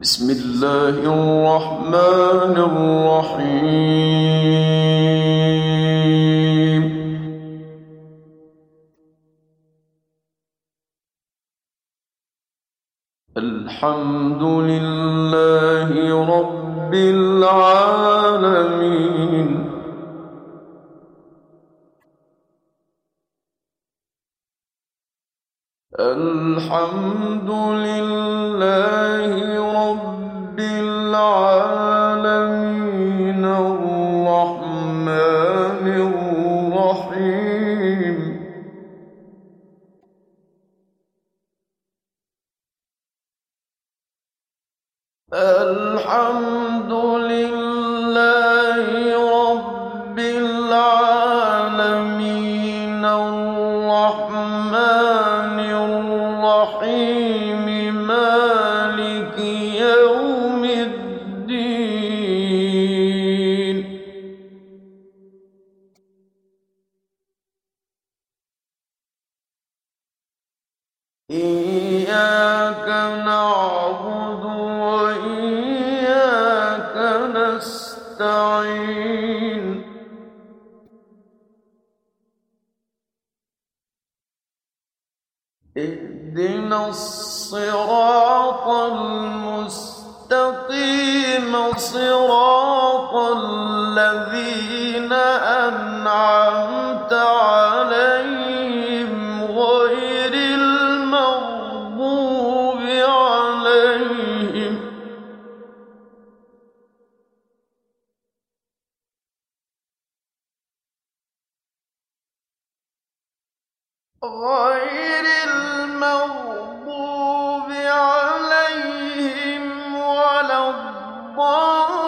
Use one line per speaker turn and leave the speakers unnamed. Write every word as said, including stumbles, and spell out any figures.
بسم الله الرحمن الرحيم. الحمد لله رب العالمين. الحمد لله رب العالمين الرحمن الرحيم. الحمد لله رب العالمين الرحمن الرحيم مالك يوم الدين. إياك نعبد وإياك نستعين. اهدنا الصراط المستقيم صراط الذين أنعمت عليهم غير المغضوب عليهم غير المغضوب عليهم ولا الضالين.